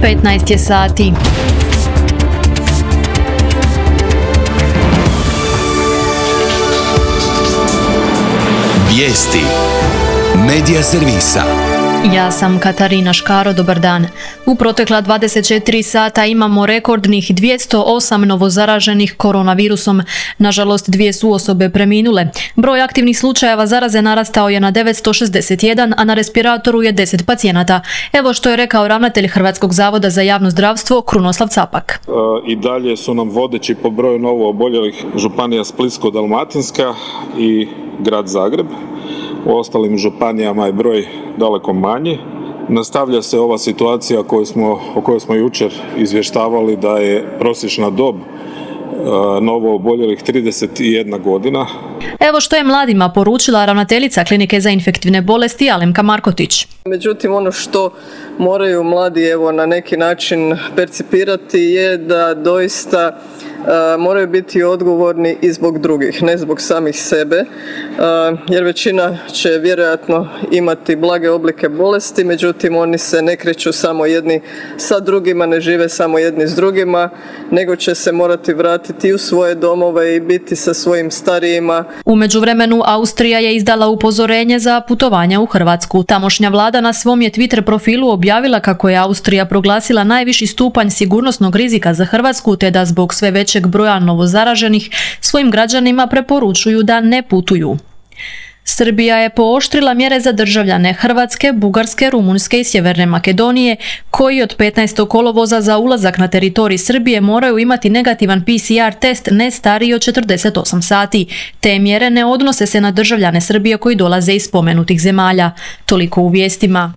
15 je sati. Vijesti Medija servisa. Ja sam Katarina Škaro, dobar dan. U protekla 24 sata imamo rekordnih 208 novozaraženih koronavirusom. Nažalost, 2 su osobe preminule. Broj aktivnih slučajeva zaraze narastao je na 961, a na respiratoru je 10 pacijenata. Evo što je rekao ravnatelj Hrvatskog zavoda za javno zdravstvo Krunoslav Capak. I dalje su nam vodeći po broju novo oboljelih županija Splitsko-dalmatinska i grad Zagreb. U ostalim županijama je broj daleko manji. Nastavlja se ova situacija o kojoj smo jučer izvještavali, da je prosječna dob novo oboljelih 31 godina. Evo što je mladima poručila ravnateljica Klinike za infektivne bolesti Alemka Markotić. Međutim, ono što moraju mladi na neki način percipirati je da doista moraju biti odgovorni i zbog drugih, ne zbog samih sebe, jer većina će vjerojatno imati blage oblike bolesti, međutim oni se ne kreću samo jedni sa drugima, ne žive samo jedni s drugima, nego će se morati vratiti u svoje domove i biti sa svojim starijima. U međuvremenu Austrija je izdala upozorenje za putovanja u Hrvatsku. Tamošnja vlada na svom je Twitter profilu objavila kako je Austrija proglasila najviši stupanj sigurnosnog rizika za Hrvatsku, te da zbog sve većeg broja novozaraženih svojim građanima preporučuju da ne putuju. Srbija je pooštrila mjere za državljane Hrvatske, Bugarske, Rumunjske i Sjeverne Makedonije, koji od 15. kolovoza za ulazak na teritorij Srbije moraju imati negativan PCR test ne stariji od 48 sati. Te mjere ne odnose se na državljane Srbije koji dolaze iz spomenutih zemalja. Toliko u vijestima.